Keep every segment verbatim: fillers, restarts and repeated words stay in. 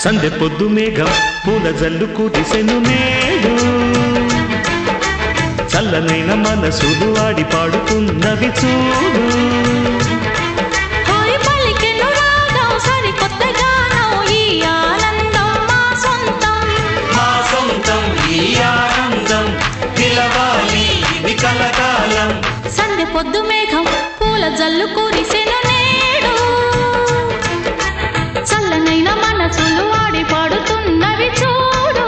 సందె పొద్దు మేఘం పూల జల్లు కురిసెను నేడు చల్లనైన మనసులు ఆడి పాడుతున్నవి చూడు సందె పొద్దు మేఘం పూల జల్లు కురిసెను నేడు చల్లనైన మనసులు ఆడి పాడుతున్నవి చూడు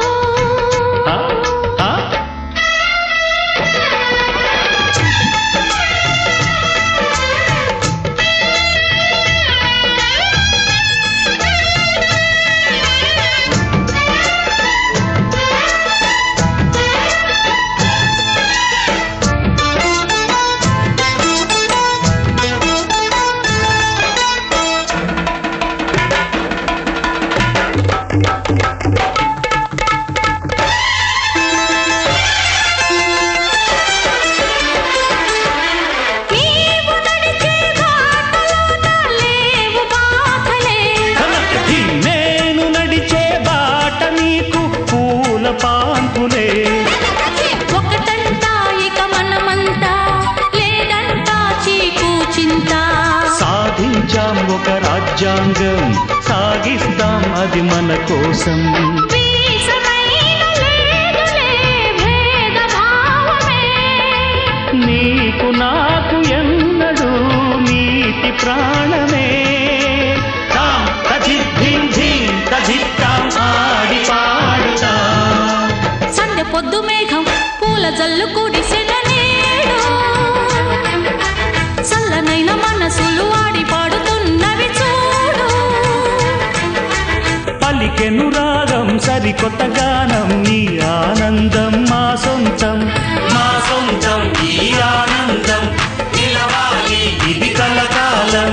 సాధించాం ఒక రాజ్యాంగం సాగిస్తాం అది మన కోసం నీకు నాకు ఎన్నడు నీతి ప్రాణమే ఆడి పాడుతా సందె పొద్దు మేఘం పూల జల్లు కురిసెను నేడు చల్లనైన మనసులు ఆడి పాడుతున్నవి చూడు పలికెను రాగం సరికొత్త గానం ఈ ఆనందం మా సొంతం మా సొంతం ఈ ఆనందం నిలవాలి ఇది కలకాలం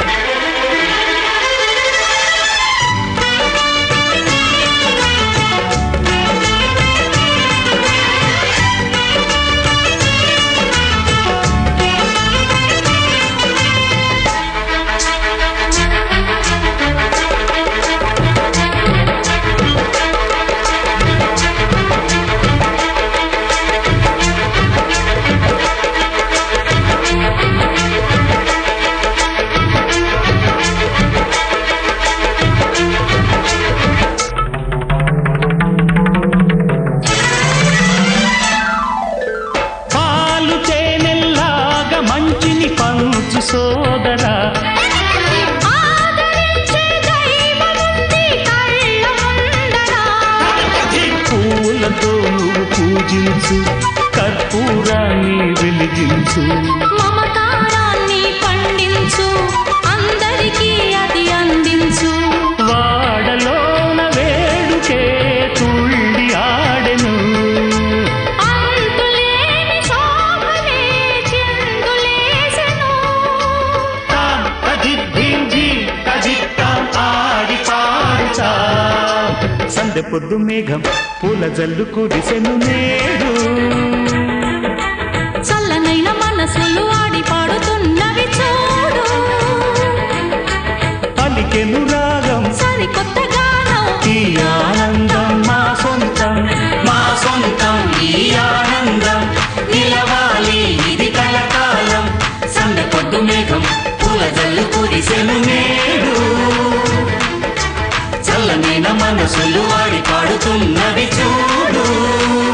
పంచు సోదరా పూలతో నువ్వు పూజించు కర్పూరాన్ని వెలిగించు మమకారాన్ని పండించు అందరికీ అది అందించు వాడలోన వేడుకే తుళ్ళి ఆడెను సందె పొద్దు మేఘం పూల జల్లు కురిసెను నేడు చల్లనైన మనసులు ఆడి పాడుతున్నవి చూడు పలికెను రాగం సరికొత్త గానం ఈ ఆనందం మా సొంతం మా సొంతం ఈ ఆనందం నిలవాలి ఇది కలకాలం సందె పొద్దు మేఘం పూల జల్లు కురిసెను నేడు చల్లనైన మనసులు ఆడి పాడుతున్నవి చూడు.